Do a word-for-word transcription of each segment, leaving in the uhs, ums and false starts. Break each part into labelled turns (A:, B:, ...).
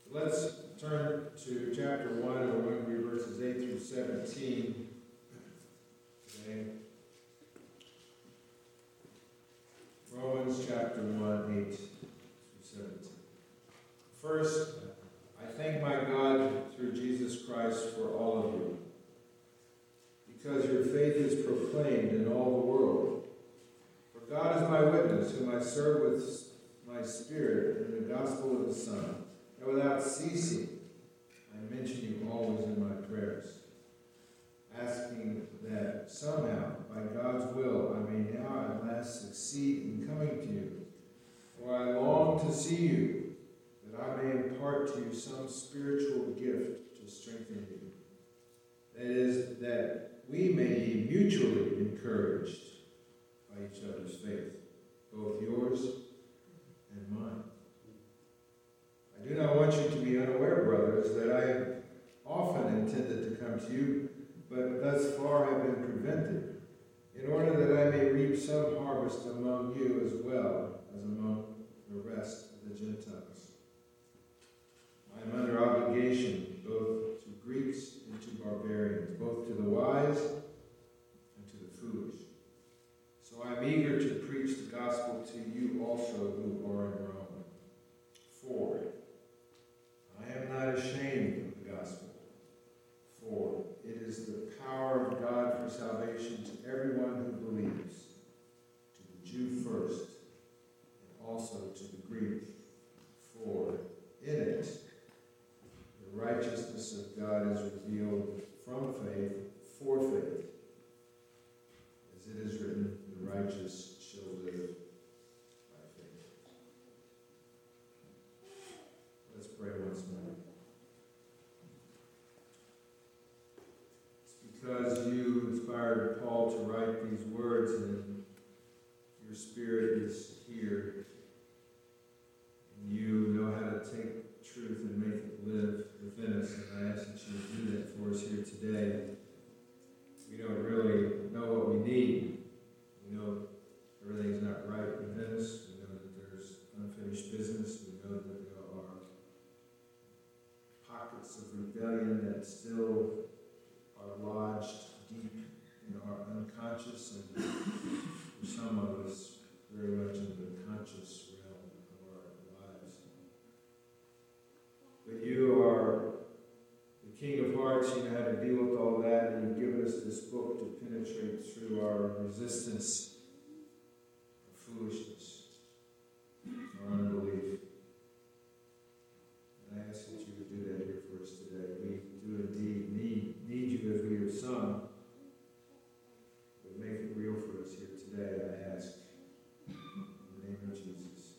A: Let's turn to chapter one, and we're going to read verses eight through seventeen today. Romans chapter one, eight through seventeen. First, I thank my God through Jesus Christ for all of you, because your faith is proclaimed in all the world. For God is my witness, whom I serve with my spirit in the gospel of the Son, and without ceasing I mention you always in my prayers, asking that somehow, by God's will, I may now at last succeed in coming to you. For I long to see you, that I may impart to you some spiritual gift to strengthen you. That is, that we may be mutually encouraged by each other's faith, both yours and mine. I do not want you to be unaware, brothers, that I often intended to come to you, but thus far have been prevented, in order that I may reap some harvest among you as well as among the rest of the Gentiles. I am under obligation both to Greeks and to barbarians, both to the wise and to the foolish. So I am eager to preach the gospel to you also who are in Rome. For I am not ashamed of the gospel, for it is the power of God for salvation to everyone who believes, to the Jew first, and also to the Greek. For in it the righteousness of God is revealed from faith for faith, as it is written, the righteous shall live by faith. Let's pray once more. It's because you inspired Paul to write these words, and your Spirit is here, and you know how to take truth and make it live within us, and I ask that you would do that for us here today. We don't really know what we need. We know everything's not right within us. We know that there's unfinished business. We know that there are pockets of rebellion that still are lodged deep in our unconscious, and for some of us, very much in the conscious realm of our lives. But you are the King of Hearts. You know how to deal with all that, and you've given us this book to penetrate through our resistance, our foolishness, our unbelief. And I ask that you would do that here for us today. We do indeed need, need you as we have sung, but make it real for us here today, I ask. In the name of Jesus.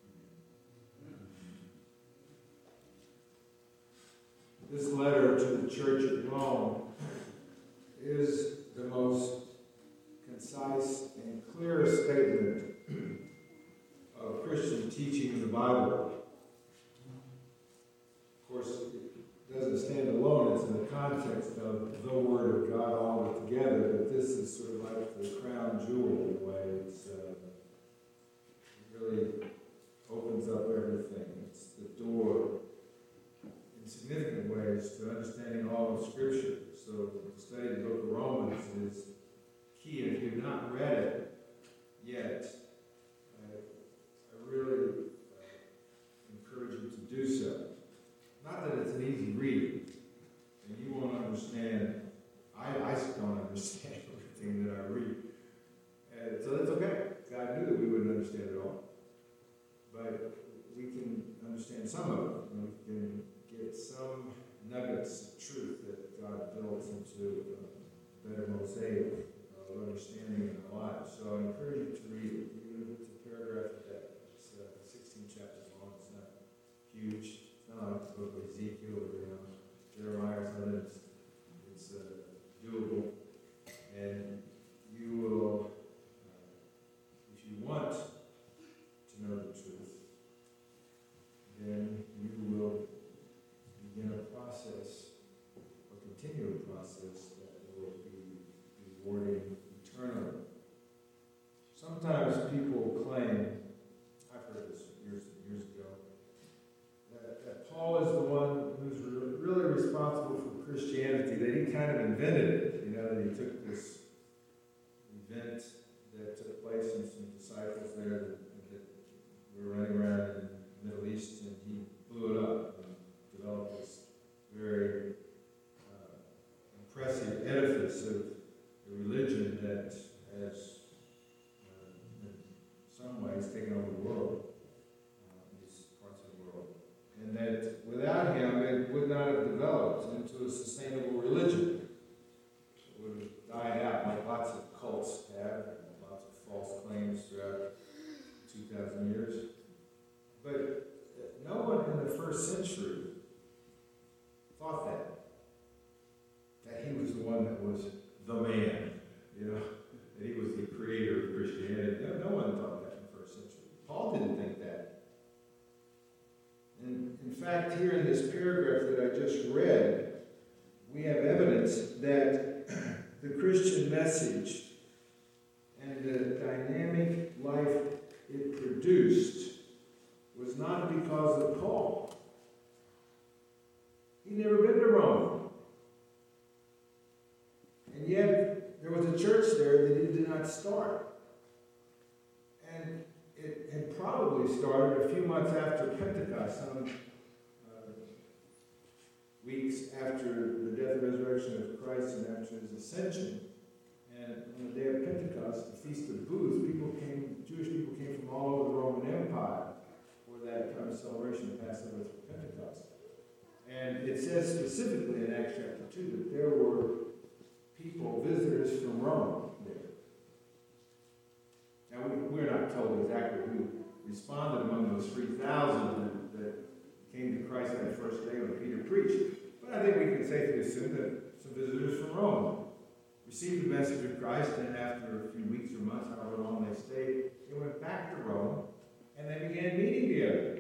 A: This letter to the church at Rome is the most concise and clear statement of Christian teaching in the Bible. Of course, it doesn't stand alone. It's in the context of the Word of God all together, but this is sort of like the crown jewel in a way. It's, uh, it really opens up everything. It's the door in significant ways to understanding all of Scripture. So to study the book of Romans is key. And if you've not read it yet, I, I really uh, encourage you to do so. Not that it's an easy read, and you won't understand. I, I don't understand everything that I read. And so that's okay. God knew that we wouldn't understand it all. But we can understand some of it. And we can get some nuggets of truth that God builds into a better mosaic of understanding in our lives. So I encourage you to read it, even if it's a paragraph a day. It's uh, sixteen chapters long. It's not huge. It's not like the book of Ezekiel or you know, Jeremiah or something. It's, it's uh, doable. And you will, uh, if you want to know the truth, then you will begin a process, or continue a process that will be rewarding eternally. Sometimes people claim, I've heard this years and years ago, that, that Paul Paul is the one who's re- really responsible for Christianity, that he kind of invented it. You know, that he took this event that took place and some disciples there that, that were running around in the Middle East, and he blew it up and developed this very uh, impressive edifice of a religion that has, uh, in some ways, taken over the world, uh, in these parts of the world. And that without him, it would not have developed into a sustainable religion. It would have died out like lots of cults have, lots of false claims throughout two thousand years. But no one in the first century thought that. That he was the one that was the man, you know, that he was the creator of Christianity. No, no one thought that in the first century. Paul didn't think that. And in fact, here in this paragraph that I just read, we have evidence that the Christian message and the dynamic life it produced was not because of Paul. He'd never been to Rome. And yet, there was a church there that he did not start. And it had probably started a few months after Pentecost, some uh, weeks after the death and resurrection of Christ and after his ascension. And on the day of Pentecost, the Feast of Booths, people came, Jewish people came from all over the Roman Empire for that kind of celebration of Passover through Pentecost. And it says specifically in Acts chapter two that there were people, visitors from Rome there. Now, we, we're not told exactly who responded among those three thousand that, that came to Christ that first day when Peter preached. But I think we can safely assume that some visitors from Rome received the message of Christ, and after a few weeks or months, however long they stayed, they went back to Rome, and they began meeting together.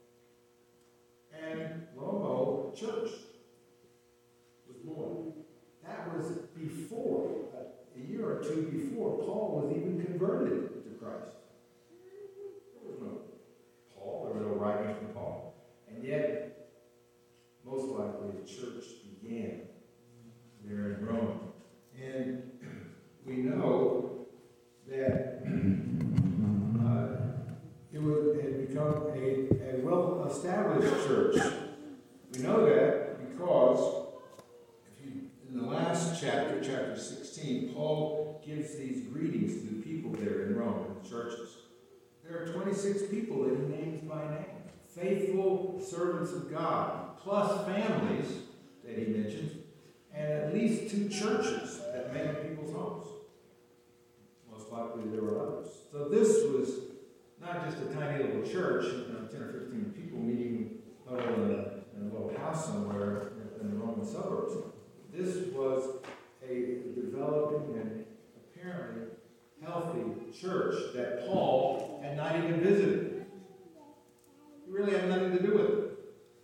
A: And lo and behold, a church was born. That was before, a year or two before, Paul was even converted to Christ. There was no Paul, there were no writings from Paul. And yet, most likely, the church began there in Rome. And we know that uh, it was, had become a, a well-established church. We know that because if you, in the last chapter, chapter sixteen, Paul gives these greetings to the people there in Rome, in the churches. There are twenty-six people that he names by name. Faithful servants of God, plus families that he mentions, and at least two churches that met in people's homes. Most likely there were others. So this was not just a tiny little church, you know, ten or fifteen people meeting in a, in a little house somewhere in the Roman suburbs. This was a developing and apparently healthy church that Paul had not even visited. He really had nothing to do with it.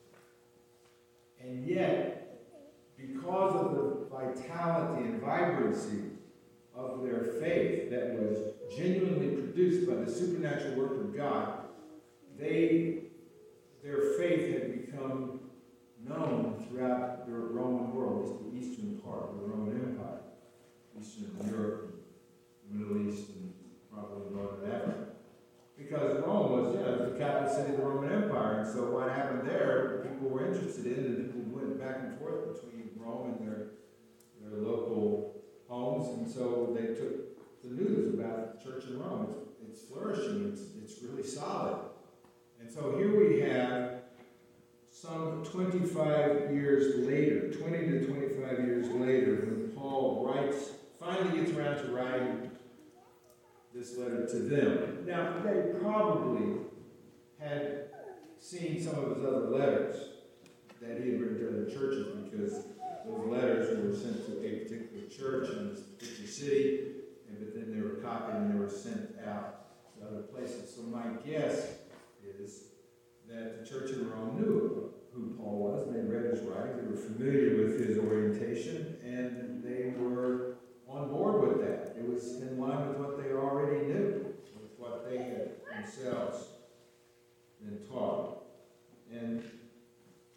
A: And yet, because of the vitality and vibrancy of their faith that was genuinely produced by the supernatural work of God, they, their faith had become known throughout the Roman world, the eastern part of the Roman Empire, Eastern Europe, the Middle East, and probably Northern Africa. Because Rome was, you know, the capital city of the Roman Empire, and so what happened there, people were interested in, and people went back and forth between Rome and their, their local homes, and so they took the news about the church in Rome. It's, it's flourishing, it's, it's really solid. And so here we have some twenty-five years later, twenty to twenty-five years later, when Paul writes, finally gets around to writing this letter to them. Now, they probably had seen some of his other letters that he had written to other churches, because those letters were sent to a particular church in this particular city, and but then they were copied and they were sent out to other places. So my guess is that the church in Rome knew who Paul was. They read his writings, they were familiar with his orientation, and they were on board with that. It was in line with what they already knew, with what they had themselves been taught. And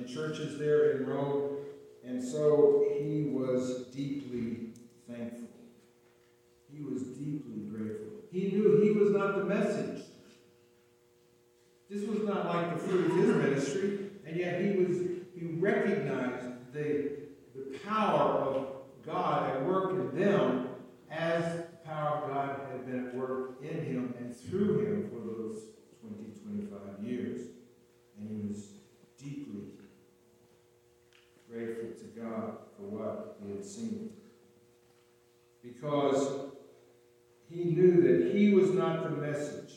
A: in churches there in Rome, and so he was deeply thankful. He was deeply grateful. He knew he was not the message. This was not like the fruit of his ministry, and yet he was he recognized the, the power of God at work in them as the power of God had been at work in him and through him for those twenty, twenty-five years. And he was deeply grateful to God for what he had seen. Because he knew that he was not the message.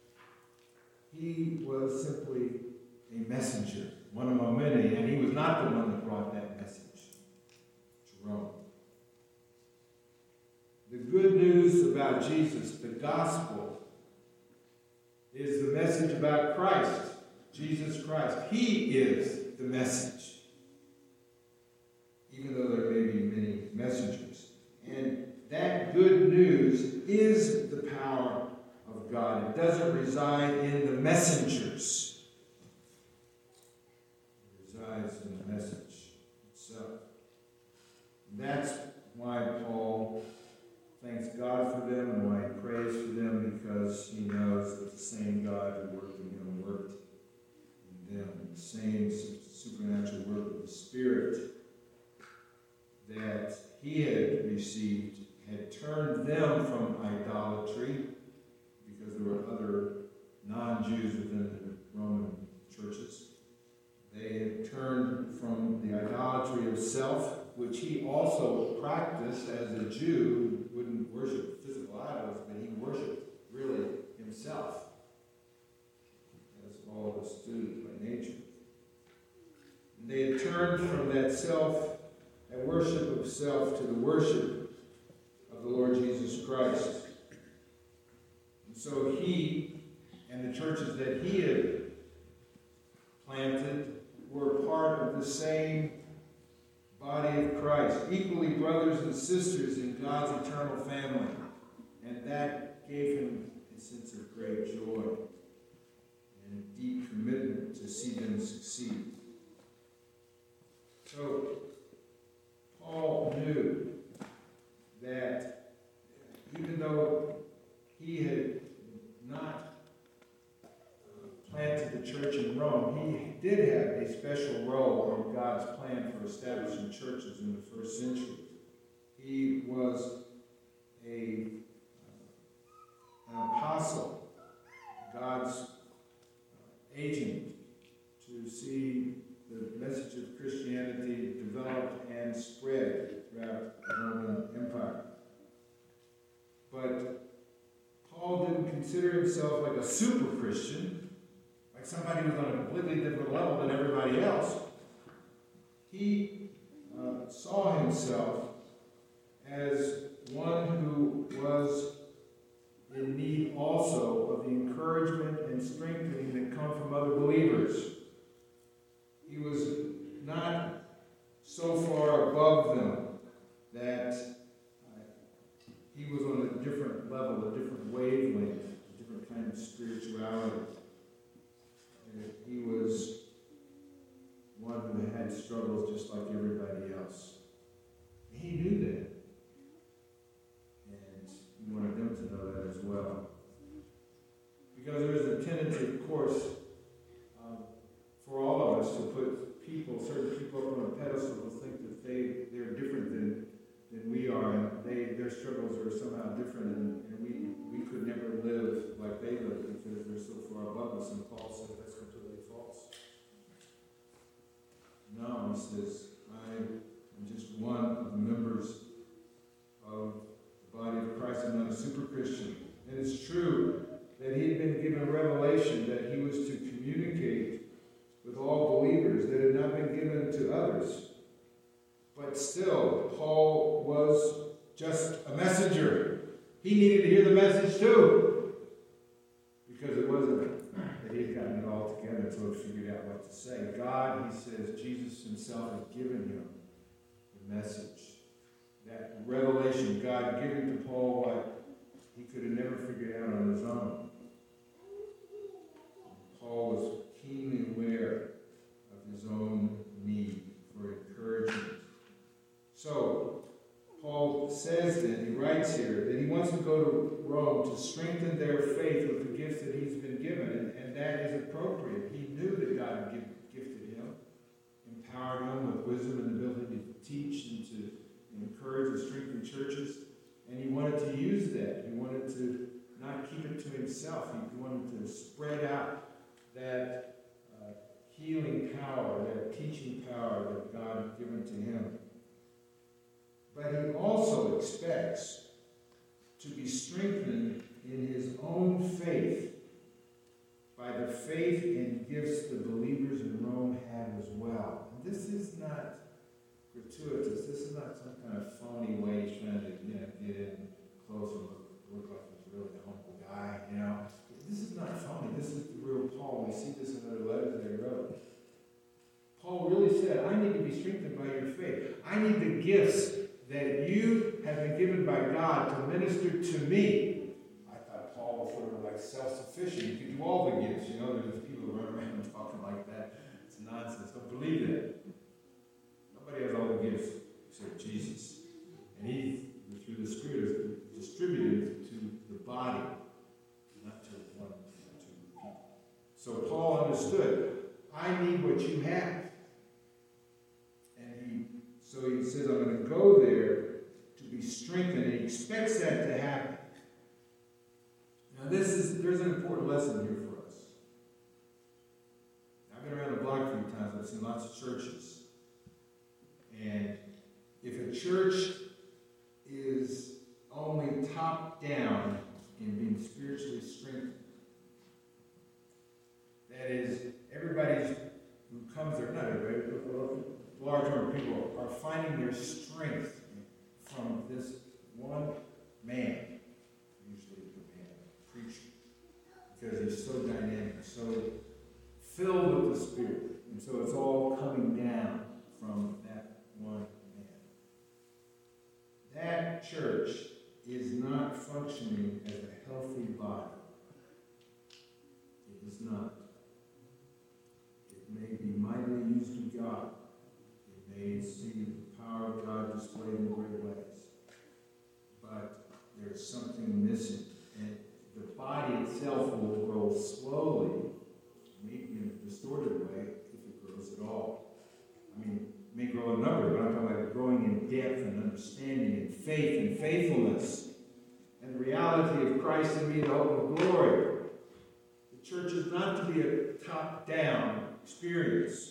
A: He was simply a messenger, one among many, and he was not the one that brought that message to Rome. The good news about Jesus, the gospel, is the message about Christ, Jesus Christ. He is the message, even though there may be many messengers. And that good news is the power of God. It doesn't reside in the messengers. It resides in the message itself. And that's why Paul thanks God for them and why he prays for them, because he knows that the same God who worked in him worked in them. The same supernatural work of the Spirit that he had received had turned them from idolatry, because there were other non-Jews within the Roman churches. They had turned from the idolatry of self, which he also practiced as a Jew who wouldn't worship physical idols, but he worshiped really himself, as all of us do by nature. And they had turned from that self, that worship of self, to the worship of the Lord Jesus Christ. And so he and the churches that he had planted were part of the same body of Christ, equally brothers and sisters in God's eternal family. And that gave him a sense of great joy and deep commitment to see them succeed. So, Paul knew that even though he had not planted the church in Rome, he did have a special role in God's plan for establishing churches in the first century. He was a, uh, an apostle, God's uh, agent to see the message of Christianity develop and spread throughout the Roman Empire. But Paul didn't consider himself like a super Christian, like somebody who was on a completely different level than everybody else. He uh, saw himself as one who was in need also of the encouragement and strengthening that come from other believers. He was not so far above them that uh, he was on a different level, a different wavelength, a different kind of spirituality. And he was one who had struggles just like everybody else. He knew that. And he wanted them to know that as well. Because there is a tendency, of course, um, for all of us to put people, certain people up on a pedestal, to think that they, they're different than, than we are, and they, their struggles are somehow different, and, and we, we could never live like they live because they're so far above us. And Paul said that's completely false. No, he says, I am just one of the members of the body of Christ. I'm not a super Christian. And it's true that he had been given a revelation that he was to communicate with all believers that had not been given to others. But still, Paul was just a messenger. He needed to hear the message too. Because it wasn't that he had gotten it all together until he figured out what to say. God, he says, Jesus himself had given him the message. That revelation, God giving to Paul what he could have never figured out on his own. Paul was keenly aware of his own So, Paul says then, he writes here, that he wants to go to Rome to strengthen their faith with the gifts that he's been given, and, and that is appropriate. He knew that God had give, gifted him, empowered him with wisdom and the ability to teach and to encourage and strengthen churches, and he wanted to use that. He wanted to not keep it to himself. He wanted to spread out that uh, healing power, that teaching power that God had given to him. But he also expects to be strengthened in his own faith by the faith and gifts the believers in Rome had as well. And this is not gratuitous. This is not some kind of phony way he's trying to, you know, get in close and look, look like he's really a humble guy, you know. This is not phony. This is the real Paul. We see this in other letters that he wrote. Paul really said, I need to be strengthened by your faith. I need the gifts that you have been given by God to minister to me. I thought Paul was sort of like self-sufficient. He could do all the gifts. You know, there's people who run around talking like that. It's nonsense. Don't believe that. Nobody has all the gifts except Jesus. And he, through the Spirit, is distributed to the body, not to one, not to people. So Paul understood, I need what you have. So he says, I'm going to go there to be strengthened. And he expects that to happen. Now this is, there's an important lesson here for us. I've been around the block a few times. I've seen lots of churches. And if a church is only top down in being spiritually strengthened, that is, everybody who comes there, not everybody, a large number of people are finding their strength from this one man, usually the man, preacher, because he's so dynamic, so filled with the Spirit. And so it's all coming down from that one man. That church is not functioning as a healthy body. It is not. It may be mightily used of God. May see the power of God displayed in great ways. But there's something missing. And the body itself will grow slowly, maybe in a distorted way, if it grows at all. I mean, it may grow in number, but I'm talking about growing in depth and understanding and faith and faithfulness. And the reality of Christ in me, the hope of glory. The church is not to be a top-down experience.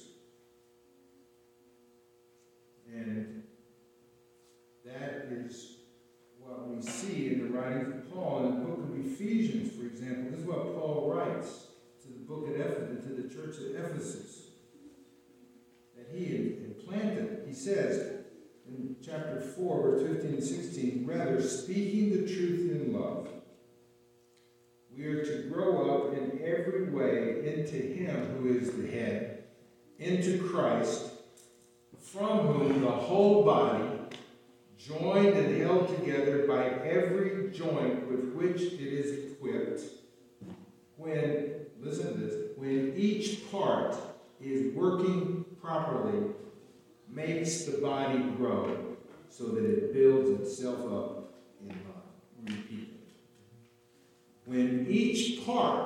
A: And that is what we see in the writings of Paul. In the book of Ephesians, for example, this is what Paul writes to the book at Ephesus, to the church at Ephesus, that he had planted. He says in chapter four, verse fifteen and sixteen, rather, speaking the truth in love, we are to grow up in every way into him who is the head, into Christ, from whom the whole body, joined and held together by every joint with which it is equipped, when, listen to this, when each part is working properly, makes the body grow so that it builds itself up in love. Repeat it. When each part,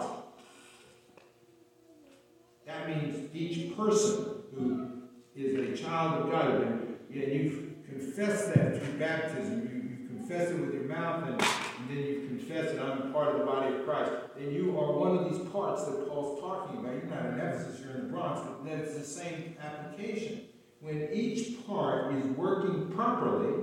A: that means each person who is a child of God, and you've confessed that through baptism, you, you confess it with your mouth, and, and then you confess it, I'm part of the body of Christ, then you are one of these parts that Paul's talking about. You're not in Ephesus, you're in the Bronx, but then it's the same application. When each part is working properly,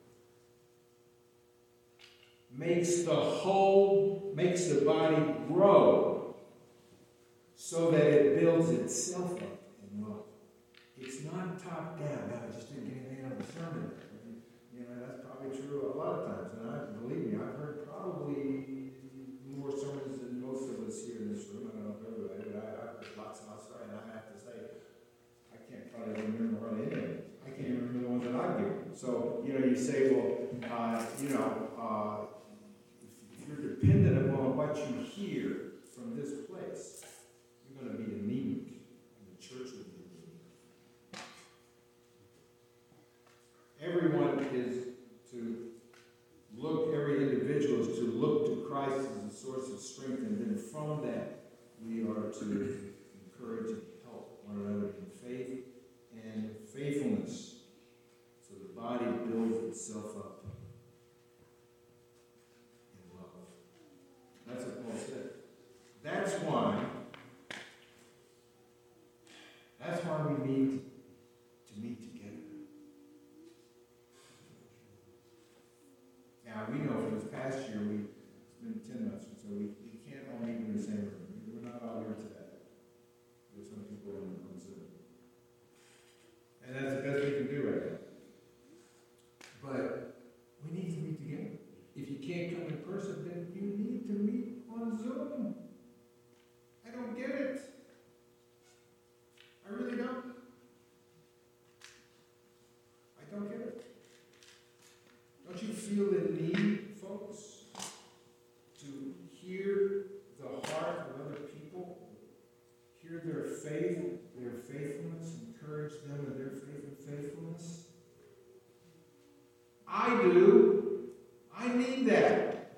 A: makes the whole, makes the body grow so that it builds itself up in love. It's not top down. Now, I just didn't get anything out of the sermon. You know, that's probably true a lot of times. And I believe me, I've heard probably more sermons than most of us here in this room. I don't know if everybody, but I, I've heard lots and lots of and I have to say, I can't probably remember hardly any of them. I can't even remember the ones that I've given. So, you know, you say, well, uh, you know, uh, if, if you're dependent upon what you hear from this place, you're going to be anemic, and the church will be anemic. Everyone everyone is to look, every individual is to look to Christ as a source of strength, and then from that we are to encourage and help one another in faith and faithfulness, so the body builds itself up in love. That's what Paul said. That's why, that's why we need to meet together. Now, we know from this past year, we, it's been ten months, so we, we can't all meet in the same room. We're not all here today. There's some people on, on Zoom. And that's the best we can do right now. But we need to meet together. If you can't come in person, then you need to meet on Zoom. I don't get it. I really don't. I don't get it. Don't you feel the need, folks, to hear the heart of other people, hear their faith, their faithfulness, encourage them in their faith and faithfulness? I do. I need that.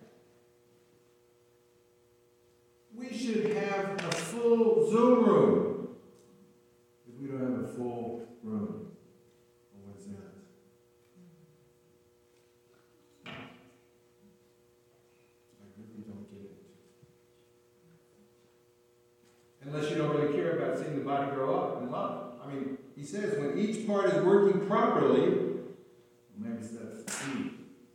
A: We should have a full Zoom room if we don't have a full room on Wednesday night. I really don't get it. Unless you don't really care about seeing the body grow up in love. I mean, he says when each part is working properly, maybe that's the key.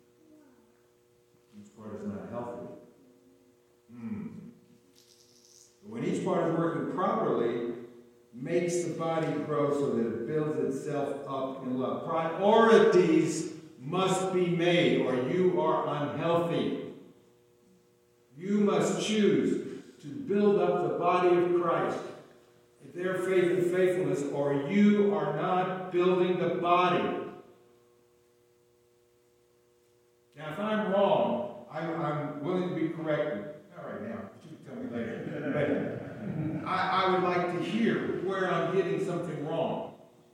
A: Each part is not healthy. Hmm. But when each part is working properly, makes the body grow so that it builds itself up in love. Priorities must be made, or you are unhealthy. You must choose to build up the body of Christ, their faith and faithfulness, or you are not building the body. Now, if I'm wrong, I'm, I'm willing to be corrected. Not right now, but you can tell me later. But I, I would like to hear where I'm getting something wrong.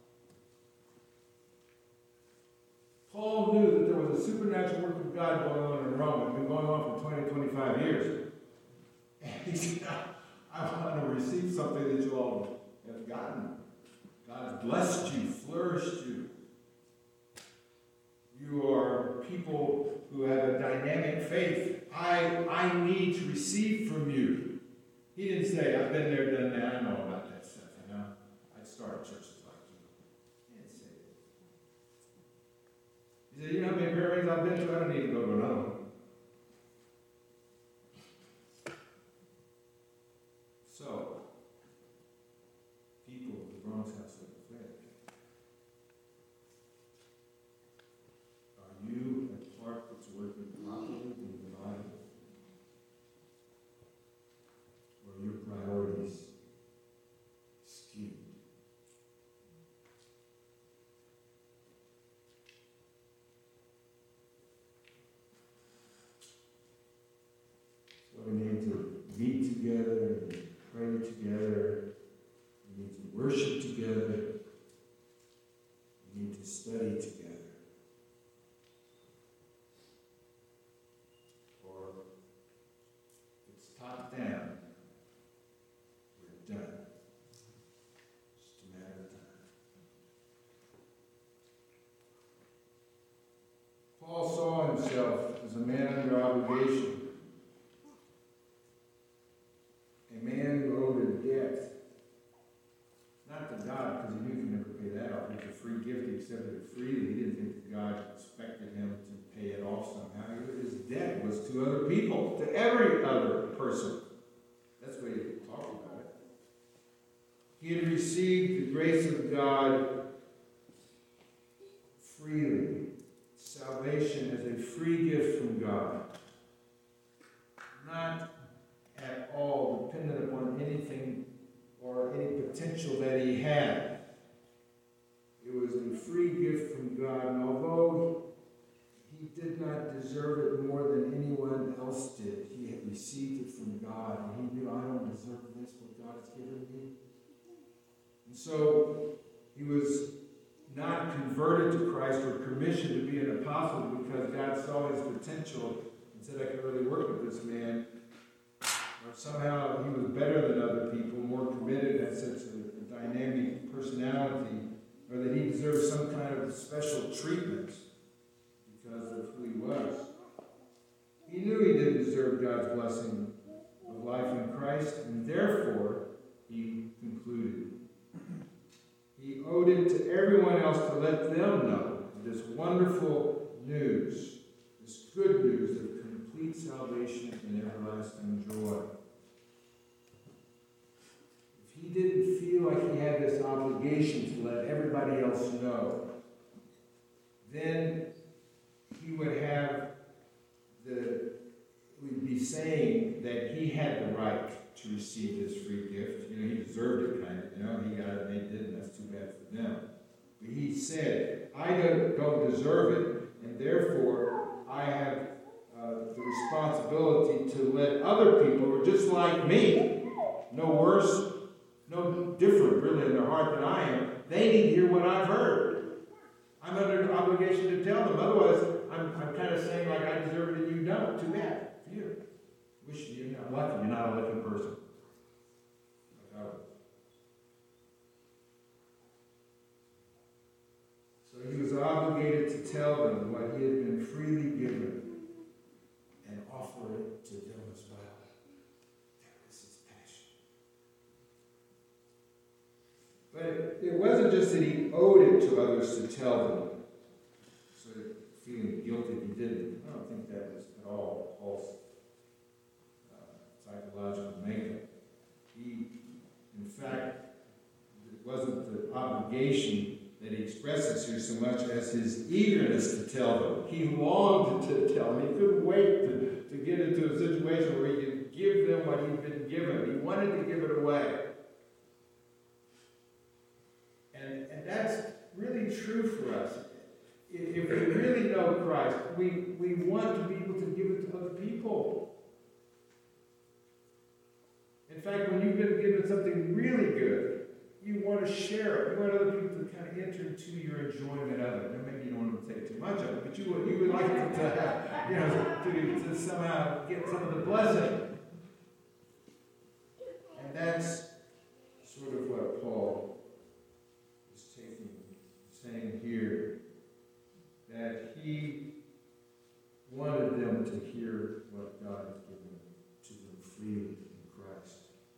A: Paul knew that there was a supernatural work of God going on in Rome. It's been going on for twenty, twenty-five years. And he said, I want to receive something that you all have gotten. God has blessed you, flourished you. You are people who have a dynamic faith. I, I need to receive from you. He didn't say, I've been there, done that, I know about that stuff, you know. I'd start churches like you. He didn't say that. He said, you know how many prayer meetings I've been to? I don't need to go to another one. So, people of the Bronx House of Faith, are you a part that's working properly in the body? Or are your priorities skewed? So we need to meet together, and pray together, we need to worship together, we need to study together. Or if it's top down, we're done. It's just a matter of time. Paul saw himself as a man under obligation. A man who owed a debt, not to God, because he knew he could never pay that off. It was a free gift. He accepted it freely. He didn't think that God expected him to pay it off somehow. His debt was to other people, to every other person. That's the way he talked about it. He had received the grace of God freely. Salvation as a free gift from God. Not at all dependent upon anything or any potential that he had. It was a free gift from God, and although he did not deserve it more than anyone else did, he had received it from God, and he knew, I don't deserve this, what God has given me. And so he was not converted to Christ or commissioned to be an apostle because God saw his potential and said, I can really work with this man. Or somehow he was better than other people, more committed, had such a dynamic personality, or that he deserved some kind of special treatment because of who he was. He knew he didn't deserve God's blessing of life in Christ, and therefore he concluded. He owed it to everyone else to let them know this wonderful news, this good news of complete salvation and everlasting joy. If he didn't feel like he had this obligation to let everybody else know, then he would have the, we'd be saying that he had the right to receive this free gift. You know, he deserved it, kind of. You know, he got it and they didn't. That's too bad for them. But he said, I don't, don't deserve it, and therefore I have uh, the responsibility to let other people who are just like me, no worse, no different really in their heart than I am, they need to hear what I've heard. I'm under an obligation to tell them. Otherwise, I'm, I'm kind of saying like I deserve it and you don't. Too bad for you. Wish you're not lucky. You're not a lucky person. Like I was. So he was obligated to tell them what he had been freely given and offer it to them as well. That was his passion. But it, it wasn't just that he owed it to others to tell them, so feeling guilty if he didn't. I don't think that was at all Paul's uh, psychological makeup. He, in fact, it wasn't the obligation that he expresses here so much as his eagerness to tell them. He longed to tell them. He couldn't wait to, to get into a situation where he could give them what he'd been given. He wanted to give it away. And, and that's really true for us. If we really know Christ, we, we want to be able to give it to other people. In fact, when you've been given something really good, you want to share it. You want other people to kind of enter into your enjoyment of it. Now, maybe you don't want to take too much of it, but you would, you would like to, to, you know, to, to somehow get some of the blessing. And that's sort of what Paul is taking, saying here, that he wanted them to hear what God had given to them freely in Christ.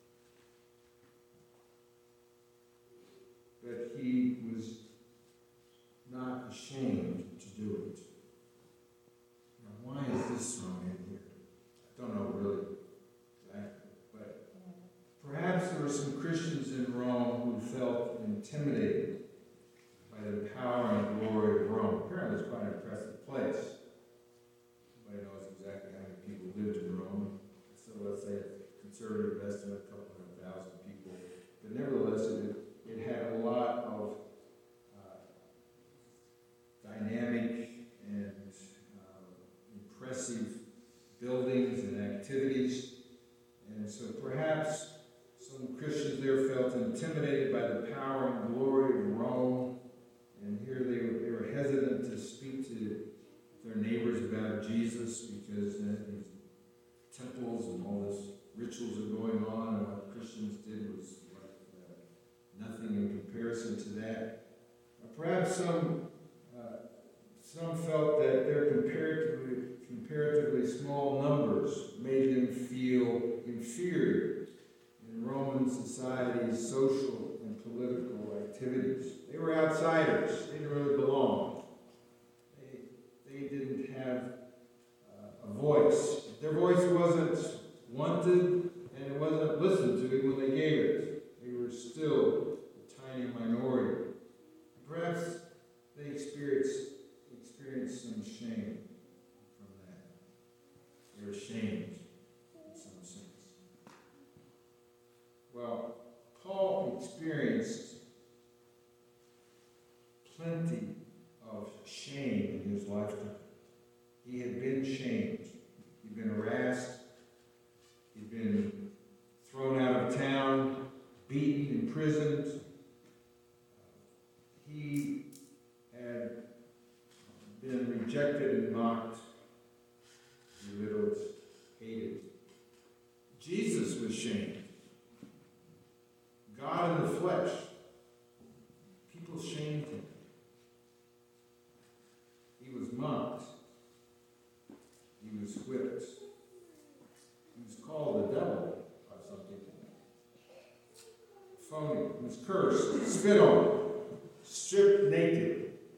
A: But he was not ashamed to do it. Now, why is this thrown in here? I don't know really exactly. But perhaps there were some Christians in Rome who felt intimidated by the power and glory of Rome. Apparently it's quite an impressive place. Nobody knows exactly how many people lived in Rome. So let's say a conservative estimate, a couple hundred thousand people. But nevertheless, it, it had a lot of uh, dynamic and uh, impressive buildings and activities. And so perhaps some Christians there felt intimidated by the power and glory of Rome. And here they were, they were hesitant to speak to their neighbors about Jesus because uh, these temples and all this rituals are going on, and what Christians did was like, uh, nothing in comparison to that. Uh, perhaps some uh, some felt that their comparatively comparatively small numbers made them feel inferior in Roman society's social and political activities. They were outsiders. They didn't really belong. They, they didn't have uh, a voice. Their voice wasn't wanted and it wasn't listened to when they gave it. They were still a tiny minority. Perhaps they experienced, experienced some shame from that. They were ashamed in some sense. Well, Paul experienced plenty of shame in his lifetime. He had been shamed. He'd been harassed. He'd been thrown out of town, beaten, imprisoned. He rejected and mocked, belittled, hated. Jesus was shamed. God in the flesh. People shamed him. He was mocked. He was whipped. He was called the devil by some people. Phony. He was cursed, spit on, stripped naked.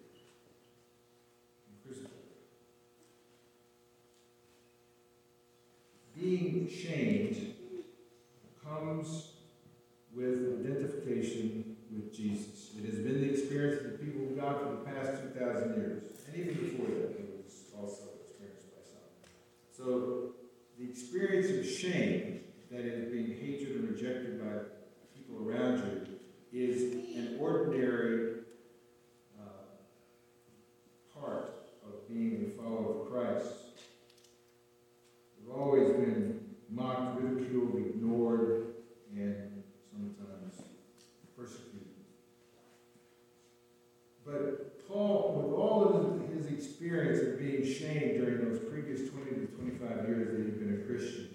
A: Being shamed comes with identification with Jesus. It has been the experience of the people of God for the past two thousand years. And even before that, it was also experienced by some. So, the experience of shame, that is being hated and rejected by people around you, is an ordinary uh, part of being a follower of Christ. We've always been mocked, ridiculed, ignored, and sometimes persecuted. But Paul, with all of his experience of being shamed during those previous twenty to twenty-five years that he'd been a Christian,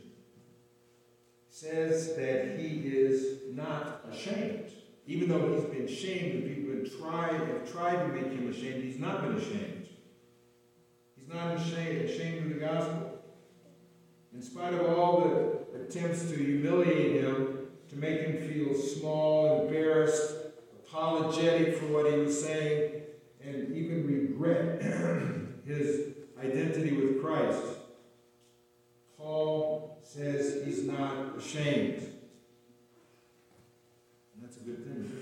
A: says that he is not ashamed. Even though he's been shamed and people have tried, have tried to make him ashamed, he's not been ashamed. He's not ashamed, ashamed of the gospel. In spite of all the attempts to humiliate him, to make him feel small, embarrassed, apologetic for what he was saying, and even regret his identity with Christ, Paul says he's not ashamed. And that's a good thing,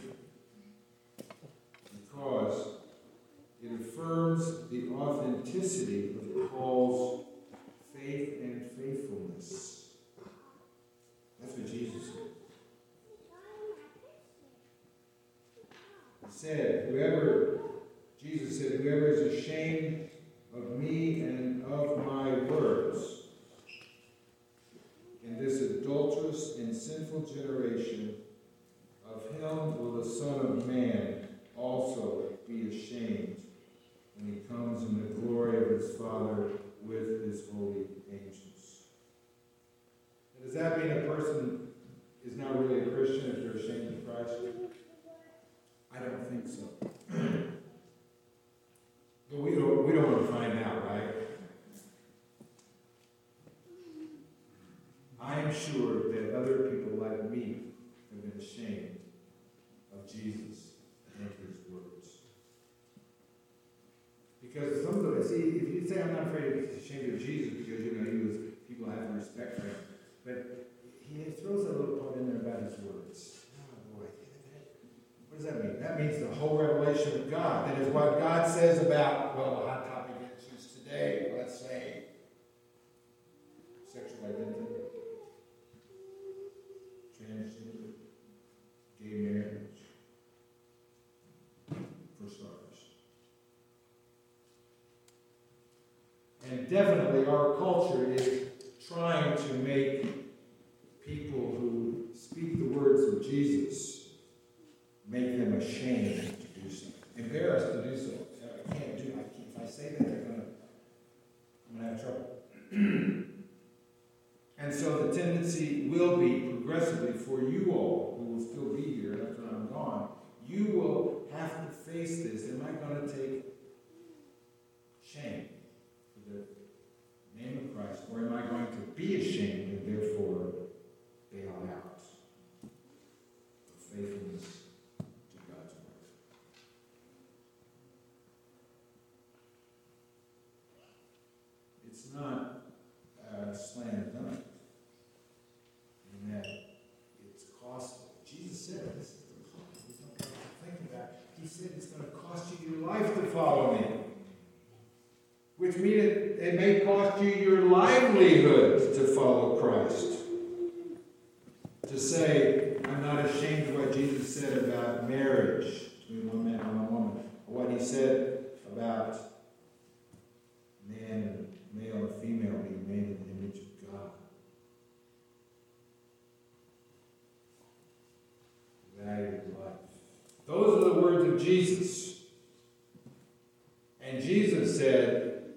A: because it affirms the authenticity of Paul's faith and faithfulness. That's what Jesus said. He said, whoever, Jesus said, whoever is ashamed of me and of my words in this adulterous and sinful generation, of him will the Son of Man also be ashamed when he comes in the glory of his Father with his holy angels. Now, does that mean a person is not really a Christian if they're ashamed of Christ? I don't think so. But we don't, we don't want to find out, right? I am sure that other people like me have been ashamed of Jesus and his words. Because sometimes, see, if you say I'm not afraid of ashamed of Jesus because, you know, he was, people have respect for him. But he throws a little part in there about his words. Oh, boy. What does that mean? That means the whole revelation of God. That is what God says about, well, a hot topic issues today, let's say, sexual identity, transgender, gay marriage, for starters. And definitely our culture is trying to make people who speak the words of Jesus, make them ashamed to do so, embarrassed to do so. I can't do. I can't, if I say that, they're gonna, I'm gonna have trouble. And so the tendency will be progressively for you all who will still be here after I'm gone. You will have to face this. Am I going to take shame for the name of Christ, or am I going to be ashamed and therefore bail out of faithfulness to God's word? It's not uh, slam dunk in that it's costly. Jesus said this is the cost. We don't have to think about it. He said it's going to cost you your life to follow me. Which means it, it may cost you your livelihood to follow Christ. To say, I'm not ashamed of what Jesus said about marriage between one man and one woman, or what he said about man and male and female being made in the image of God. The value of life. Those are the words of Jesus. And Jesus said,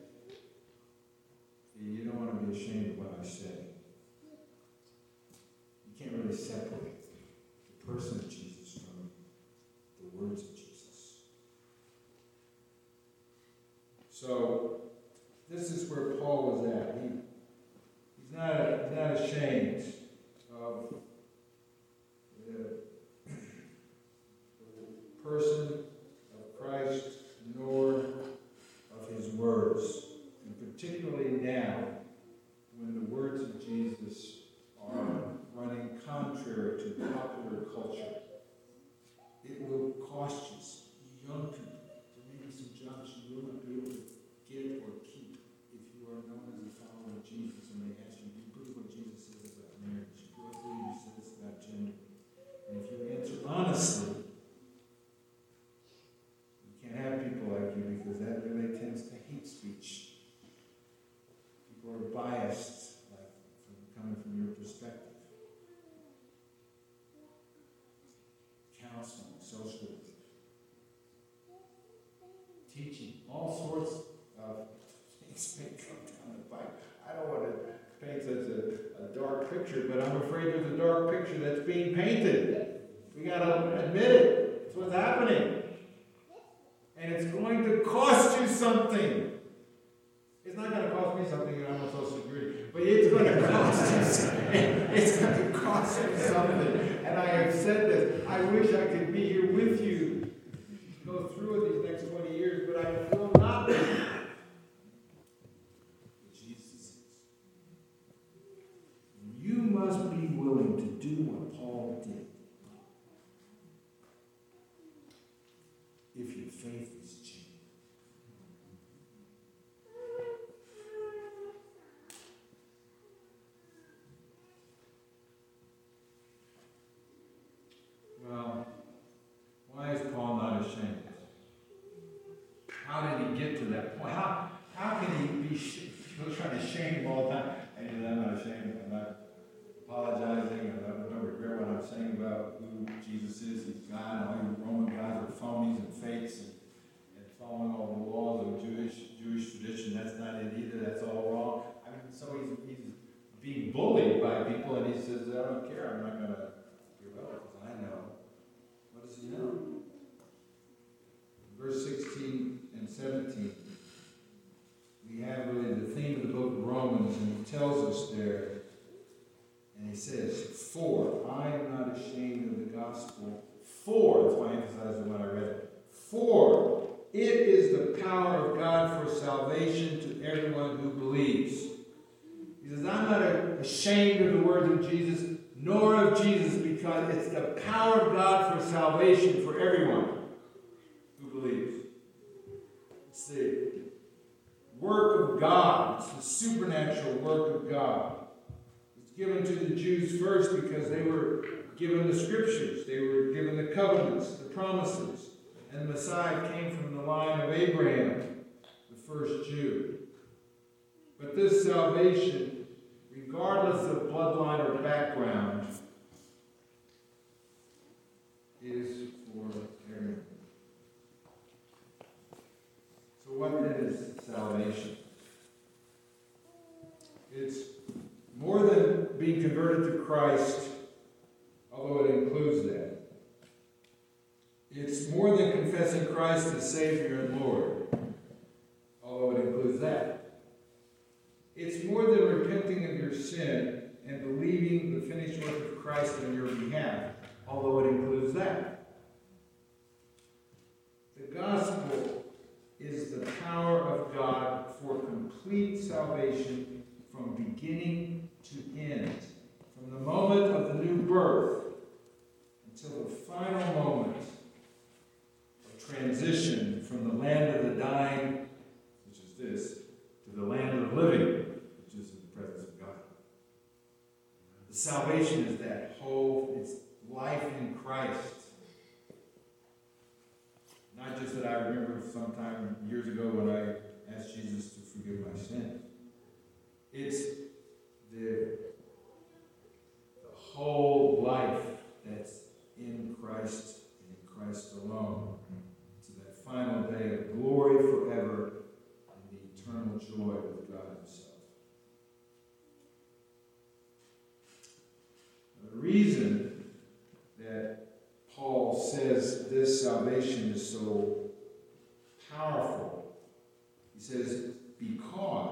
A: this is where Paul was at. He, he's, not, he's not ashamed of the person of Christ, nor of his words. And particularly now, when the words of Jesus are running contrary to popular culture. It will cost you, young people, there may be some jobs you will not be able to get or keep if you are known as a follower of Jesus, and they ask you, do you believe what Jesus says about marriage? Do you believe he says about gender? And if you answer honestly, you can't have people like you, because that really tends to hate speech. People are biased, like from coming from your perspective. Counseling, social teaching, all sorts of things may come down the pipe. I don't want to paint such a, a dark picture, but I'm afraid there's a dark picture that's being painted. We got to admit it. It's what's happening. And it's going to cost you something. It's not going to cost me something, and I'm on Social Security, but it's going to cost you something. It's going to cost you something. And I have said this. I wish I could be here with you to go through it these next twenty years, but I will not be. Jesus is. You must be willing to do what Paul did. If your faith is genuine. Well, why is Paul not ashamed? How did he get to that point? How, how can he be sh- people trying to shame him all the time? And he says, I'm not ashamed. I'm not apologizing. I don't, don't regret what I'm saying about who Jesus is. He's God. All you Roman guys are phonies and fakes and, and following all the laws of Jewish Jewish tradition. That's not it either. That's all wrong. I mean, so he's, he's being bullied by people, and he says, I don't care. I'm not going to give up because I know. What does he know? Verse sixteen and seventeen, we have really the theme of the book of Romans, and he tells us there, and he says, for I am not ashamed of the gospel, for, that's why I emphasized it when I read it, for it is the power of God for salvation to everyone who believes. He says, I'm not ashamed of the words of Jesus, nor of Jesus, because it's the power of God for salvation for everyone who believes. It's the work of God. It's the supernatural work of God. It's given to the Jews first because they were given the scriptures. They were given the covenants, the promises. And the Messiah came from the line of Abraham, the first Jew. But this salvation, regardless of bloodline or background, is for everyone. So what then is salvation? It's more than being converted to Christ, although it includes that. It's more than confessing Christ as Savior and Lord, although it includes that. It's more than repenting of your sin and believing the finished work of Christ on your behalf, although it includes that. The gospel is the power of God for complete salvation from beginning to end, from the moment of the new birth until the final moment of transition from the land of the dying, which is this, to the land of the living, which is in the presence of God. The salvation is that whole, it's life in Christ. Not just that I remember sometime years ago when I asked Jesus to forgive my sins. It's the, the whole life that's in Christ and in Christ alone. To that final day of glory forever and the eternal joy with God himself. The reason that Paul says this salvation is so powerful, he says, because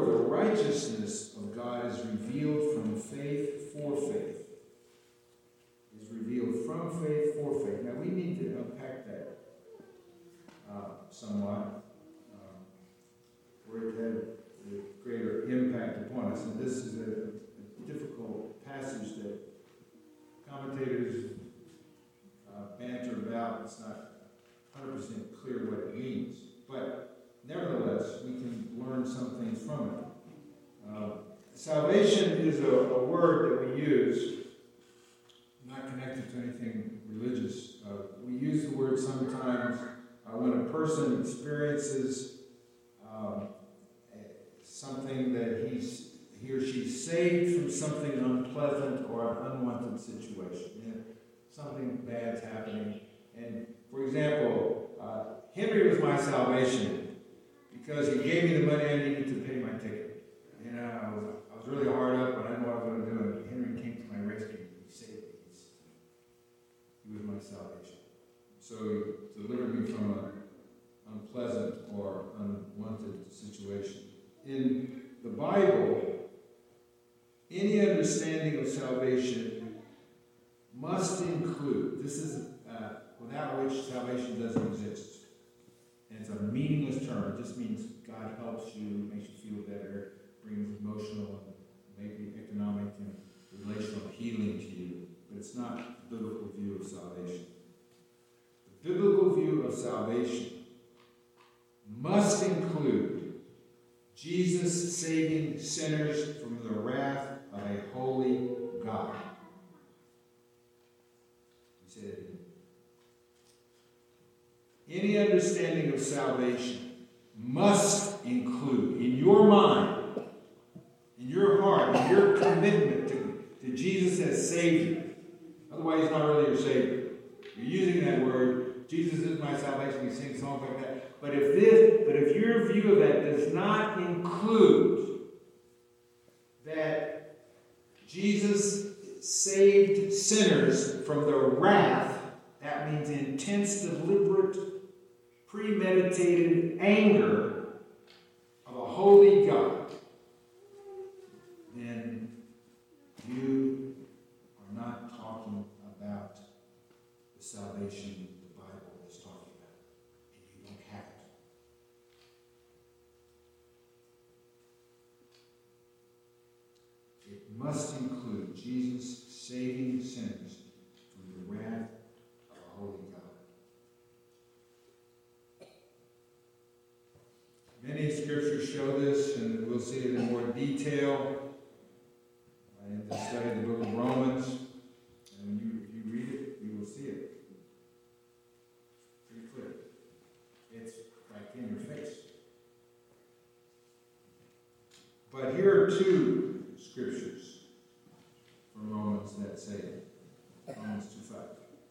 A: the righteousness of God is revealed from faith for faith. Is revealed from faith for faith. Now we need to unpack that uh, somewhat um, for it to have a greater impact upon us. And this is a, a difficult passage that commentators uh, banter about. It's not one hundred percent clear what it means. But nevertheless, we can learn some things from it. Uh, salvation is a, a word that we use, not connected to anything religious. Uh, we use the word sometimes uh, when a person experiences um, something that he's, he or she's saved from something unpleasant or an unwanted situation. You know, something bad's happening. And for example, uh, Henry was my salvation because he gave me the money I needed to pay my ticket. You know, I was, I was really hard up, but I didn't know what I was going to do. And Henry came to my rescue. He saved me. He's, he was my salvation. So he delivered me from an unpleasant or unwanted situation. In the Bible, any understanding of salvation must include, this is uh, without which salvation doesn't exist. And it's a meaningless term. It just means God helps you, makes you feel better, brings emotional and maybe economic and relational healing to you. But it's not the biblical view of salvation. The biblical view of salvation must include Jesus saving sinners from the wrath of a holy God. You say that again. Any understanding of salvation must include, in your mind, in your heart, in your commitment to, to Jesus as Savior. Otherwise, he's not really your Savior. You're using that word, Jesus is my salvation, we sing songs like that. But if this, but if your view of that does not include that Jesus saved sinners from the wrath, that means intense, deliberate, premeditated anger of a holy God, then you are not talking about the salvation the Bible is talking about, and you don't have it. It must include Jesus saving sinners from the wrath of a holy God. Many scriptures show this, and we'll see it in more detail in the study of the book of Romans. And when you, if you read it, you will see it. Pretty clear. It's right in your face. But here are two scriptures from Romans that say it. Romans two five.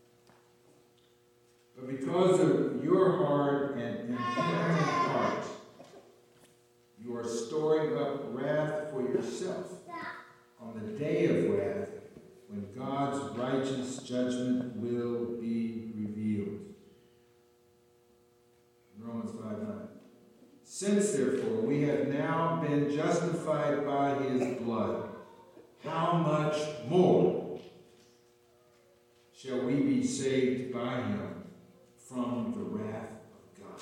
A: But because of your hard and impenitent heart, you are storing up wrath for yourself on the day of wrath when God's righteous judgment will be revealed. Romans five nine. Since, therefore, we have now been justified by his blood, how much more shall we be saved by him from the wrath of God?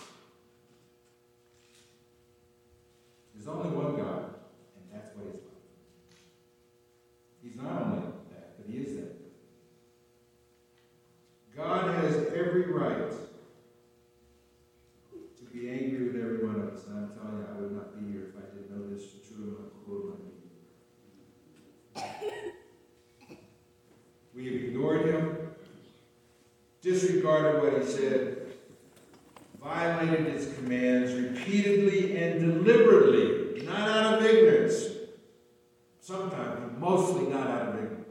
A: There's only one God, and that's what he's like. He's not only that, but he is that. God has every right to be angry with every one of us. And I'm telling you, I would not be here if I didn't know this for true in my quote my meeting. We have ignored him, disregarded what he said, violated his commands repeatedly and deliberately, not out of ignorance. Sometimes, but mostly not out of ignorance.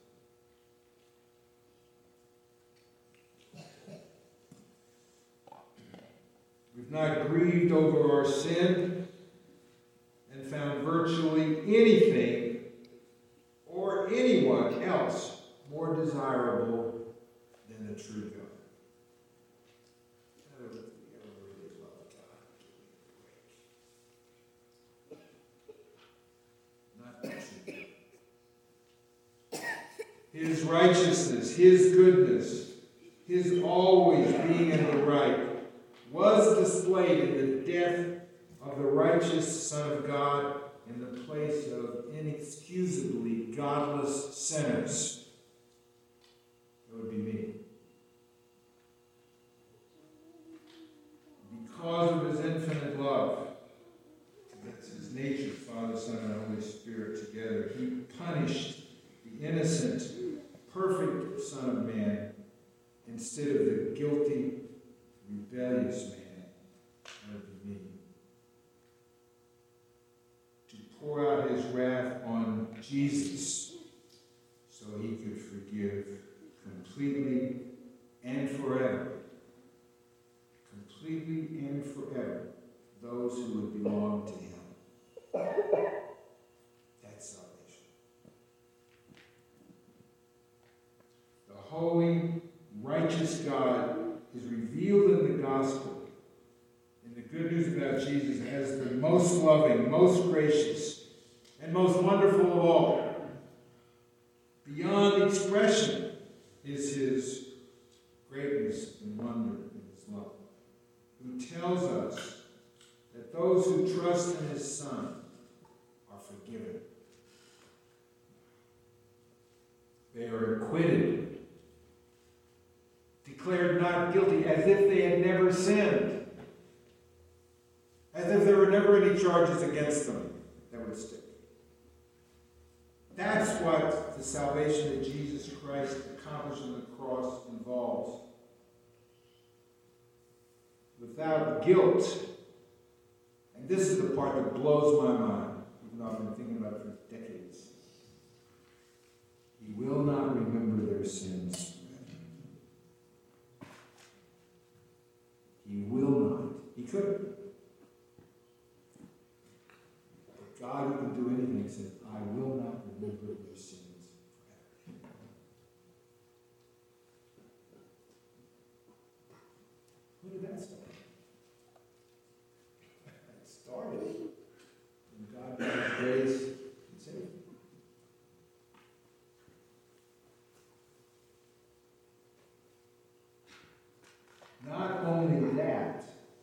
A: We've not grieved over our sin and found virtually anything or anyone else more desirable than the true God. His righteousness, His goodness, His always being in the right, was displayed in the death of the righteous Son of God in the place of inexcusably godless sinners. That would be me. Because of His infinite love, that's His nature, Father, Son, and Holy Spirit together, He punished the innocent, perfect Son of Man instead of the guilty, rebellious man. That would be me. To pour out His wrath on Jesus so He could forgive completely and forever. Completely and forever those who would belong to Him. That's salvation. The holy, righteous God is revealed in the gospel, in the good news about Jesus, as the most loving, most gracious, and most wonderful of all. Beyond expression is His greatness and wonder and His love, who tells us that those who trust in His Son are forgiven. They are acquitted, declared not guilty, as if they had never sinned, as if there were never any charges against them that would stick. That's what the salvation that Jesus Christ accomplished on the cross involves. Without guilt, and this is the part that blows my mind, even though I've been thinking about it for decades. He will not remember their sins forever. He will not. He couldn't. But God, who can do anything, said, I will not remember their sins forever. When did that start? It started when God, by His grace, and saved me. Not only that,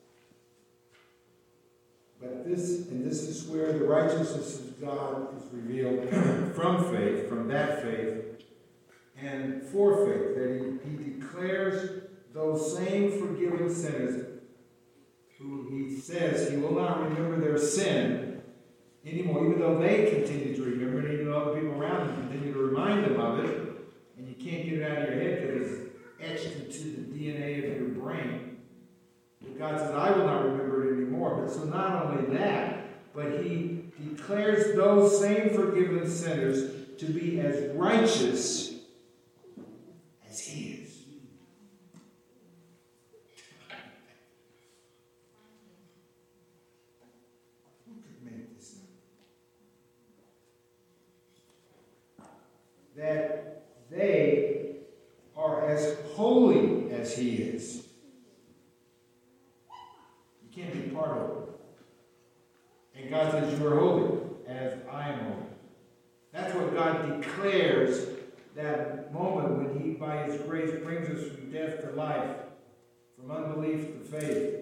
A: but this, and this is where the righteousness of God is revealed from faith, from that faith, and for faith, that He, he declares those same forgiven sinners who He says He will not remember their sin anymore, even though they continue to remember it, even though other people around them continue to remind them of it, and you can't get it out of your head because it's etched into the D N A of your brain. But God says, I will not remember it anymore. But so not only that, but He declares those same forgiven sinners to be as righteous as He is. Who could make this up? That they are as holy as He is. You can't be part of it. And God says, you are holy as I am holy. That's what God declares that moment when He, by His grace, brings us from death to life, from unbelief to faith.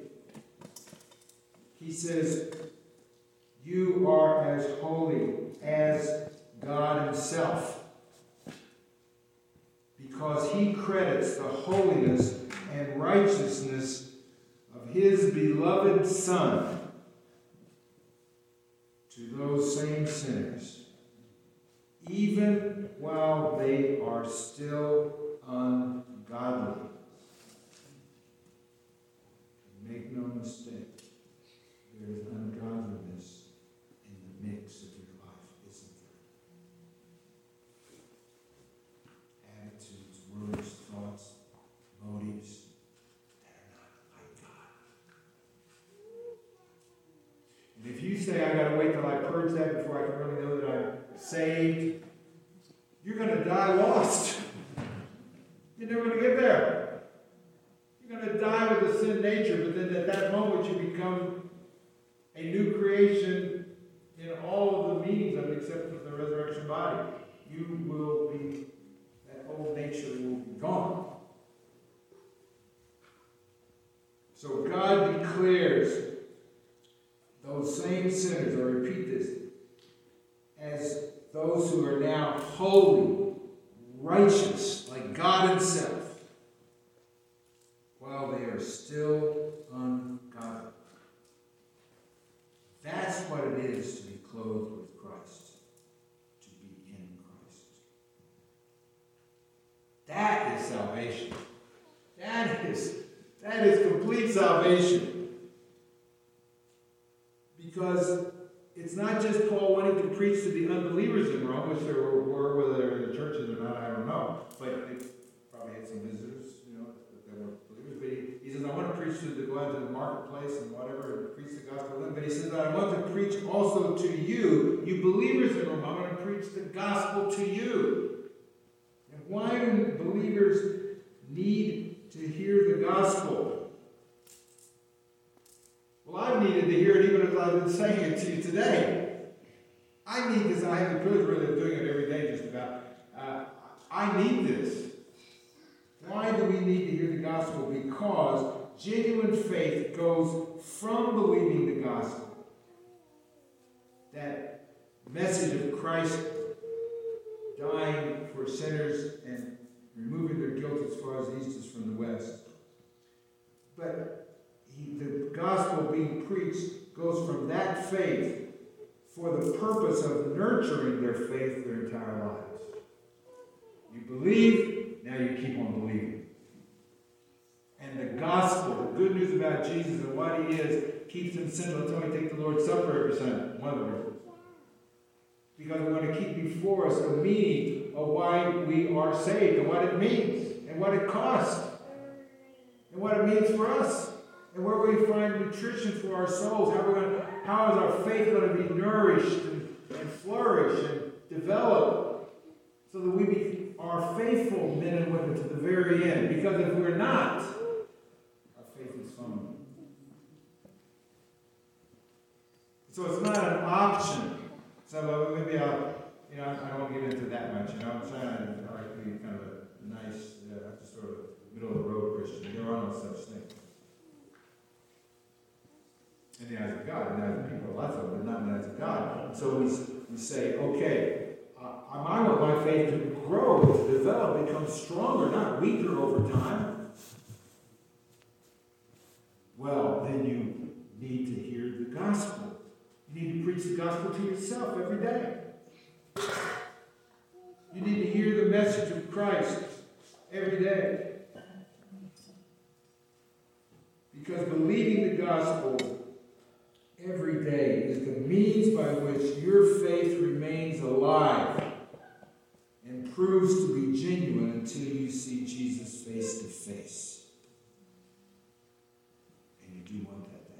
A: He says, you are as holy as God Himself. Because He credits the holiness and righteousness of His beloved Son to those same sinners, even while they are still ungodly. Make no mistake, there is ungodliness in the mix of your life, isn't there? Attitudes, words, thoughts, motives that are not like God. And if you say, I gotta wait till I purge that before I can really know that I'm saved, you're gonna die lost. You're never gonna get there. You're going to die with a sin nature, but then at that moment you become a new creation in all of the meanings of it, except for the resurrection body. You will be same sinners, I repeat this, as those who are now holy, righteous, like God himself, while they are still ungodly. That's what it is to be clothed with Christ, to be in Christ. That is salvation. That is, that is complete salvation. Because it's not just Paul wanting to preach to the unbelievers in Rome, which there were, whether they were in the churches or not, I don't know. But they probably had some visitors, you know, that were believers. But he, he says, I want to preach to the, go out to the marketplace and whatever, and preach the gospel to them. But he says, I want to preach also to you, you believers in Rome. I want to preach the gospel to you. And why do believers need to hear the gospel? Well, I've needed to hear it even as I've been saying it to you today. I need this. I have the privilege really of doing it every day just about. Uh, I need this. Why do we need to hear the gospel? Because genuine faith goes from believing the gospel, that message of Christ dying for sinners and removing their guilt as far as the east is from the west. But He, the gospel being preached goes from that faith for the purpose of nurturing their faith their entire lives. You believe, now you keep on believing. And the gospel, the good news about Jesus and what he is, keeps them sinful until we take the Lord's Supper every Sunday. One of the reasons. Because we want to keep before us the meaning of why we are saved and what it means and what it costs and what it means for us. And where we find nutrition for our souls, how, we're going to, how is our faith going to be nourished and, and flourish and develop so that we be, are faithful men and women to the very end. Because if we're not, our faith is phony. So it's not an option. So maybe I'll, you know, I don't want to get into that much. You know, I'm trying to I like to be kind of a nice, uh, just sort of middle of the road Christian. There are no such things. In the eyes of God, in the eyes of people, lots of them, but not in the eyes of God. So we, we say, okay, uh, I want my faith to grow, to develop, become stronger, not weaker over time. Well, then you need to hear the gospel. You need to preach the gospel to yourself every day. You need to hear the message of Christ every day. Because believing the gospel every day is the means by which your faith remains alive and proves to be genuine until you see Jesus face to face. And you do want that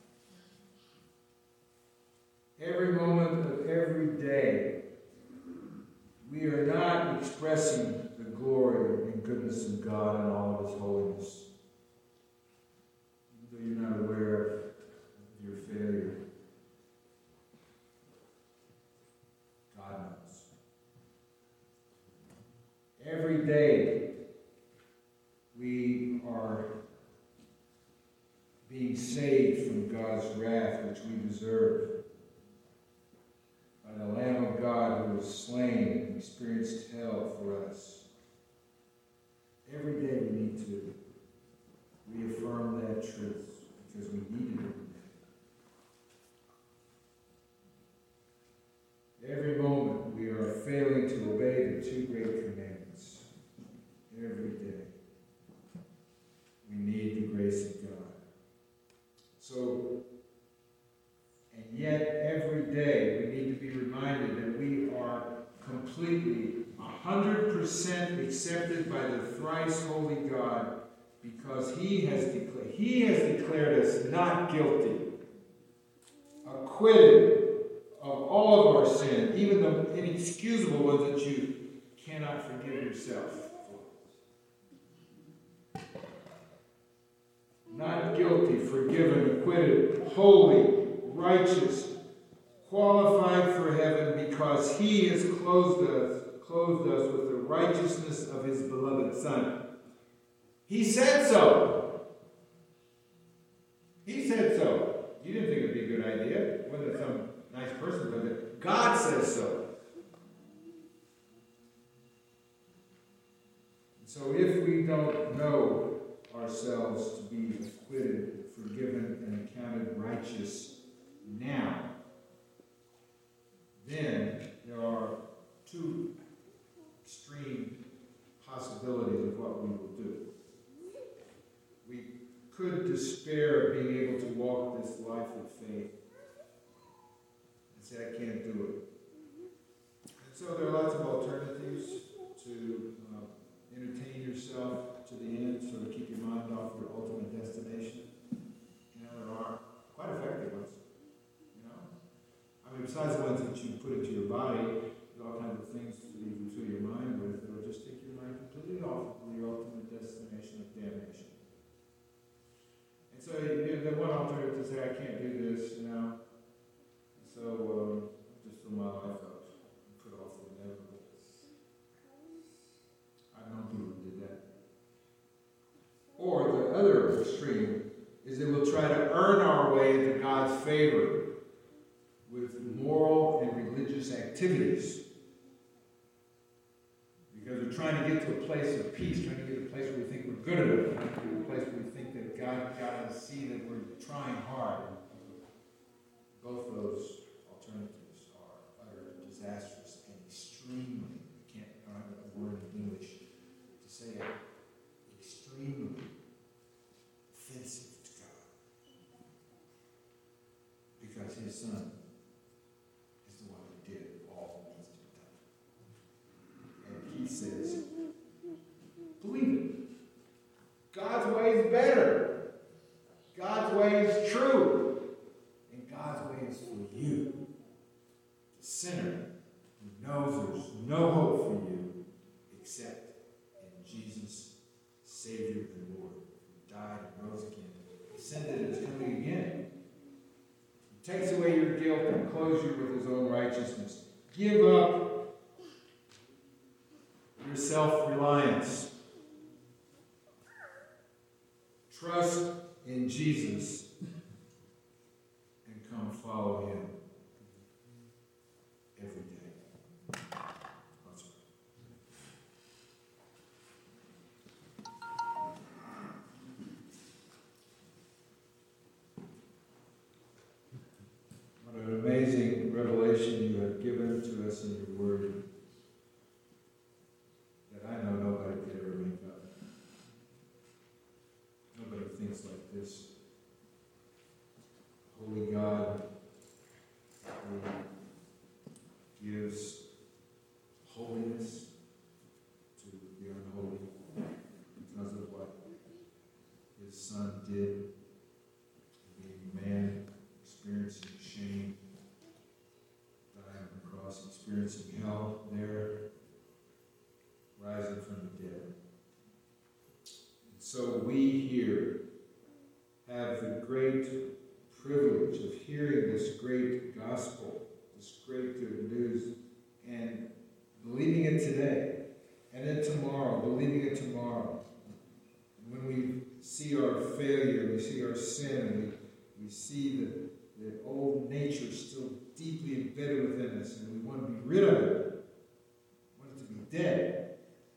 A: to happen. Every moment of every day, we are not expressing the glory and goodness of God and all of his holiness. Though you're not aware of your failure. God knows. Every day we are being saved from God's wrath, which we deserve, by the Lamb of God who was slain and experienced hell for us. Every day we need to reaffirm that truth because we need it. Every moment we are failing to obey the two great commandments. Every day. We need the grace of God. So, and yet every day we need to be reminded that we are completely, one hundred percent accepted by the thrice holy God because he has declared, he has declared us not guilty, acquitted of all of our sin, even the inexcusable ones that you cannot forgive yourself for. Not guilty, forgiven, acquitted, holy, righteous, qualified for heaven because he has clothed us, clothed us with the righteousness of his beloved Son. He said so. He said so. You didn't think it would be a good idea. says so. So if we don't know ourselves to be acquitted, forgiven, and accounted righteous now, then there are two extreme possibilities of what we will do. We could despair of being able to walk this life of faith and say, I can't do it. And so there are lots of alternatives to uh, entertain yourself to the end, so to keep your mind off your ultimate destination. You know, there are quite effective ones. You know, I mean, besides the ones that you put into your body, there are all kinds of things that you fill your mind with that will just take your mind completely off of your ultimate destination of damnation. And so, you know, the one alternative is say, I can't do this, you know. So, um, just throw my life out and put off the inevitable. I've known people who did that. Or the other extreme is that we'll try to earn our way into God's favor with moral and religious activities. Because we're trying to get to a place of peace, trying to get to a place where we think we're good enough, trying to get to a place where we think that God got to see that we're trying hard. Both of those alternatives are utter disastrous and extremely, I can't I don't have a word in English to say it, extremely offensive to God. Because his son is the one who did all that needs to be done. And he says, believe it. God's way is better. God's way is true. And God's way is for you. The sinner who knows there's no hope for you except in Jesus, Savior and Lord, who died and rose again, ascended and is coming again. He takes away your guilt and clothes you with his own righteousness. Give up your self-reliance. Trust in Jesus and come follow him every day. Let's pray. What an amazing revelation you have given to us in your word that I know nobody could ever make up. Nobody thinks like this. Holy God, who gives holiness to the unholy because of what his son did, being man, experiencing shame, dying on the cross, experiencing hell there, rising from the dead. And so we here have the great privilege of hearing this great gospel, this great good news, and believing it today, and then tomorrow, believing it tomorrow. And when we see our failure, we see our sin, and we, we see that the old nature still deeply embedded within us, and we want to be rid of it, we want it to be dead,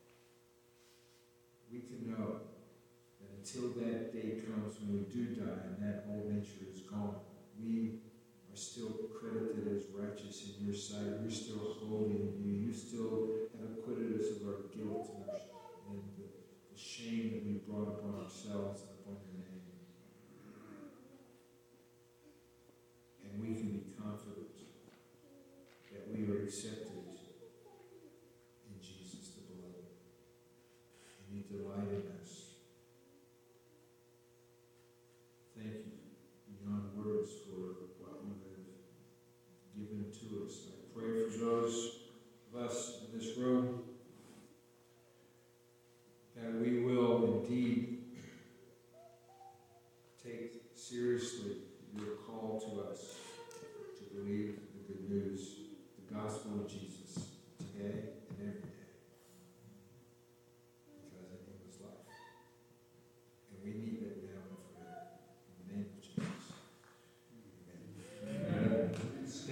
A: we can know until that day comes when we do die and that old nature is gone, we are still credited as righteous in your sight. We're still holy in you. You still have acquitted us of our guilt and, our, and the, the shame that we brought upon ourselves and upon your name. And we can be confident that we are accepted in Jesus the beloved. And you delight in us. Thank you beyond words for what you have given to us. I pray for those